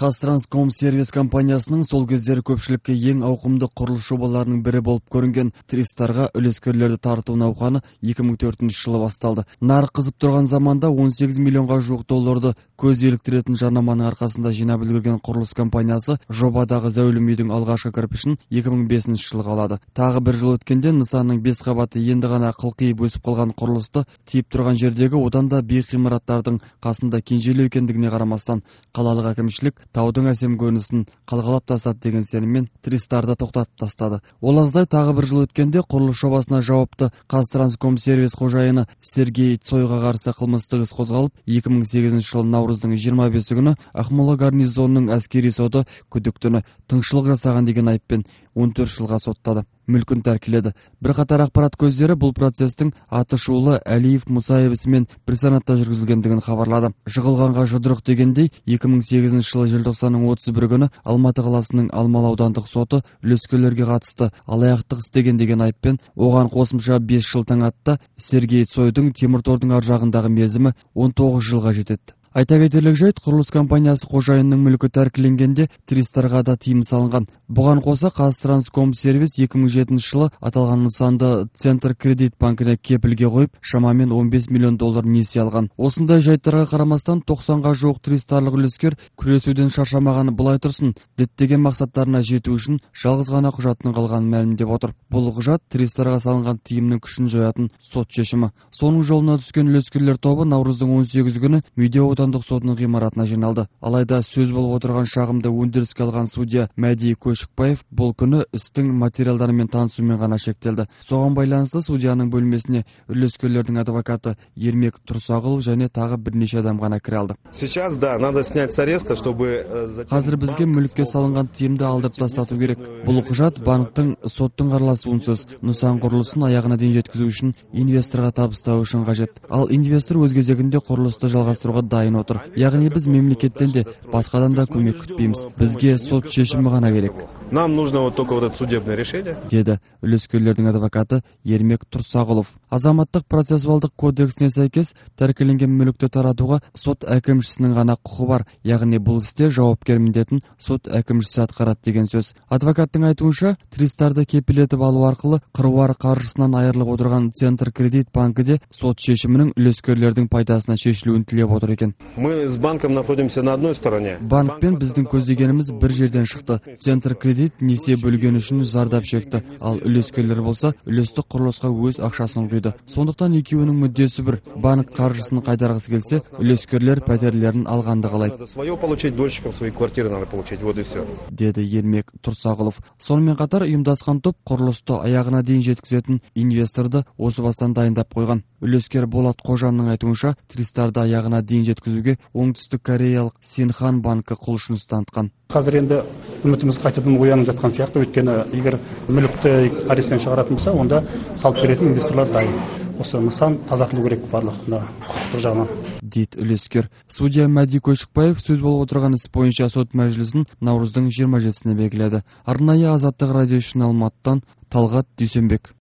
Қазтрансკомсервис компаниясының сол кездері көпшілікке ең ауқымды құрылыс жобаларының бірі болып көрінген Тристарға үлескерлерді тарту науқаны 2004 жылы басталды. Нарық қызып тұрған заманда 18 миллионға жуық долларды көз еліктіретін жарнаманың арқасында жинап үлгерген құрылыс компаниясы жобадағы зәулім үйдің алғашқы кірпішін 2005 жылы қалады. Тағы бір жыл өткенде нысанның 5 қабаты енді ғана қылқиып өсіп қалған құрылысты тиіп тұрған жердегі одан да биік ғимараттардың қасында кенжелеу екендігіне қарамастан қалалық әкімшілік таудың әсем көрінісін қалғалап тастады деген сеніммен Тристарды тоқтатып тастады. Ол аздай тағы бір жыл өткенде құрылыс жобасына жауапты Қазтранскомсервис қожайыны Сергей Цойға қарсы қылмыстық іс қозғалып, 2008 жылы наурыздың 25 күні Ақмола гарнизонының әскери соты күдіктіні тыңшылық жасаған деген айыппен 14 жылға соттады. Мүлкін тәркіледі. Бірқатар ақпарат көздері бұл процестің атышулы Әлиев Мұсаев ісімен бір санатта жүргізілгендігін хабарлады. Жығылғанға жұдырық дегендей, 2008 жылы желтоқсанның 31 күні Алматы қаласының Алмалы аудандық соты үлескерлерге қатысты алаяқтық істеген деген айыппен оған қосымша 5 жыл таңатты. Сергей Цойдың темір тордың ар жағындағы мерзімі 19 жылға жетеді. Айта кетерлік жайт, құрылыс компаниясы қожайынның мүлкі тәркіленгенде Тристарға да тыйым салынған. Бұған қоса Қазтранскомсервис 2007 жылы аталған нысанды Центр кредит банкіне кепілге қойып, шамамен 15 миллион доллар несие алған. Осындай жайттарға қарамастан 90-ға жуық тристарлық үлескер күресуден шаршамағаны былай тұрсын, діттеген мақсаттарына жету үшін жалғыз ғана құжаттың қалғанын мәлімдеп отыр. Бұл құжат Тристарға салынған тыйымның күшін жоятын сот шешімі. Соның жолына түскен үлескерлер тобы наурыздың 18 күні Медеу аудандық сотының ғимаратына жиналды. Алайда сөз болып отырған шағымды өндіріске алған судья Мәди Көшікбаев бұл күні істің материалдарымен танысумен ғана шектелді. Соған байланысты судьяның бөлмесіне үлескерлердің адвокаты Ермек Тұрсағұлов және тағы бірнеше адам ғана кіре алды. Қазір бізге мүлікке салынған тыйымды алдырып тастату керек. Бұл құжат банктың соттың араласуынсыз нысан құрылысын аяғына дейін жеткізу үшін инвесторға табыстау үшін қажет. Ал инвестор өз кезегінде құрылысты жалғастыруға дайын отыр. Яғни біз мемлекеттен де басқадан да көмек күтпейміз. Бізге сот шешімі ғана керек. Нам нужно вот только вот это судебное решение, деді үлескерлердің адвокаты Ермек Тұрсағұлов. Азаматтық процессуалдық кодексіне сәйкес тәркіленген мүлікті таратуға сот әкімшісінің ғана құқы бар. Яғни бұл істе жауапкер міндетін сот әкімшісі атқарады деген сөз. Адвокаттың айтуынша, Тристарды кепілетіп алу арқылы қыруар қаржысынан айырылып отырған Центр кредит банкі де сот шешімінің үлескерлердің пайдасына шешілуін тілеп отыр екен. Мы с банком находимся на одной стороне. Банкпен біздің көздегеніміз бір жерден шықты. Центр кредит несие бөлген үшін зардап шекті, ал үлескерлер болса үлесті құрылысқа өз ақшасын құйды. Сондықтан екеуінің мүддесі бір. Банк қаржысын қайтарғысы келсе, үлескерлер пәтерлерін алғанды қалайды. Свое получить, дольщикам свои квартиры надо получить, вот и все. Деді Ермек Тұрсағұлов. Сонымен қатар ұйымдасқан топ құрылысты аяғына дейін жеткізетін инвесторды осы бастан дайындап қойған. Үлескер Болат Қожанның айтуынша, Тристарды аяғына дейін жеткізуге оңтүстік кореялық Синхан банкі құлшыныс танытқан. Қазір енді үмітіміз қайтадан оянып жатқан сияқты, өйткені егер мүлікті арестен шығаратын болса, онда салып беретін инвесторлар дайын. Осы нысан тазартылу керек барлығында құқықтық жағынан, дейді үлескер. Судья Мәди Көшікбаев сөз болып отырған іс бойынша сот мәжілісін наурыздың 27-сіне белгіледі. Арнайы Азаттық радио үшін Алматыдан Талғат Дүйсенбек.